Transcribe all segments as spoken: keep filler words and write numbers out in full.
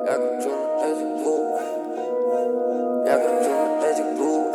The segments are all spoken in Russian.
Я кручу на этих двух, я кручу на этих двух,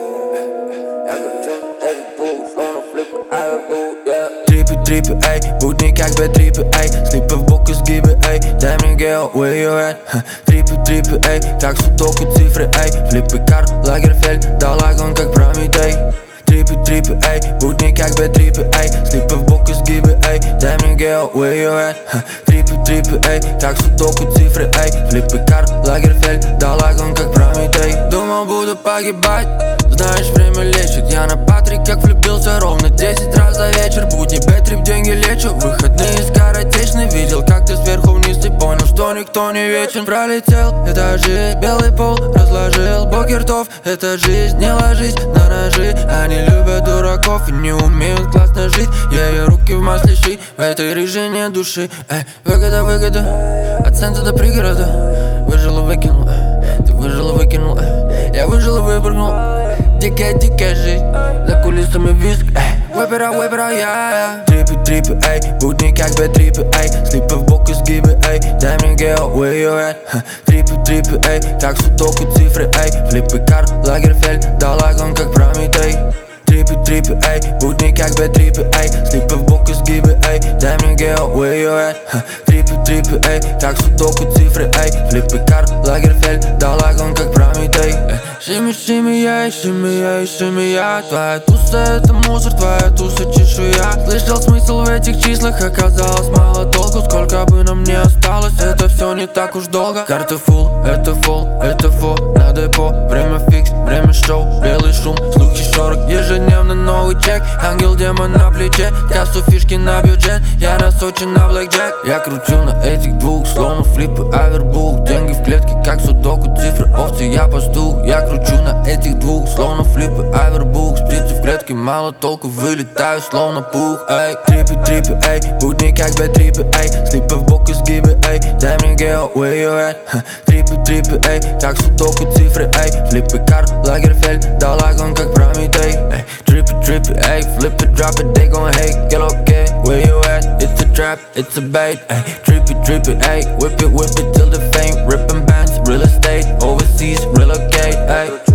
я кручу на этих двух, словно флипы, аэробу, yeah. Трипы, трипы, эй, будни как бы трипы, эй, слипы в бок и сгибы, эй, дай мне гео, where you at? Трипы, трипы, эй, как судоку цифры, эй, флипы, Карл Лагерфельд, дал огонь как Прометей. Трипы, трипы, эй, будни как бы трипы, эй, слипы в бок и сгибы, эй, дай мне гео, where you at? Трипы, трипы, эй, как судоку цифры, эй, флипы, Карл Лагерфельд, дал огонь как Прометей. Думал, буду погибать, знаешь, время лечит. Я на Патрик как влюбился ровно десять раз за вечер. Будни бэтрип, деньги лечу, выходные скоротечны. Видел, как ты сверху вниз и понял, что никто не вечен. Пролетел этажи, белый пол разложил, бокертов, это жизнь, не ложись на ножи. Они любят дураков и не умеют классно жить. Ее руки в масле щи, в этой рыжей нет души. Эй, выгода, выгода, от центра до пригорода. Выжил и выкинул, ты выжил и выкинул, я выжил и выпрыгнул. Дикая, дикая жизнь, за кулисами виск, эй, выпера, выпера, я Трипы, трипы, эй, будни как бы трипы, эй, слипы в бок и сгибы, эй, дай мне гео, where you at? Трипы, трипы, эй, как судоку цифры, эй, флипы, Карл Лагерфельд, дал огонь как Прометей. Трипы, трипы, эй, будни как бы трипы, эй, слипы в бок и сгибы, эй, дай мне гео, where you at? Трипы, трипы, эй, как судоку цифры, эй, флипы, Карл Лагерфельд, дал огонь как Прометей. Шими, шими, я, шими, я, шими, я. Твоя туса это мусор, твоя туса чешуя. Слышал смысл в этих числах, оказалось мало толку. Сколько бы нам не осталось, это все не так уж долго. Карта фул, это фол, это фо, на депо. Время фикс, время шоу, белый шум, слухи шорох. Ежедневно новый чек, ангел демон на плече. Кассу фишки на бюджет, я на Сочи на блэкджек. Я кручу на этих двух, словно флипы, авербук. Деньги в клетке, как судоку, цифры, овцы, я пастух. Я кручу на этих двух, словно флипы, авербук. Спицы в клетке, мало толку, вылетаю, словно пух, эй. Трипы, трипы, эй, будни как бы трипы, эй, слипы в бок и сгибы, эй, дай мне гео, where you at? Трипы, трипы, эй, как судоку цифры, эй, флипы, Карл Лагерфельд, дал огонь как Прометей. Трипы, трипы, эй, flip it, drop it, they gon' hate, get okay, where you at? It's a trap, it's a bait, ey. Trip it, trip it, ey, whip it, whip it till the fame, ripping bands, real estate, overseas, relocate, ey.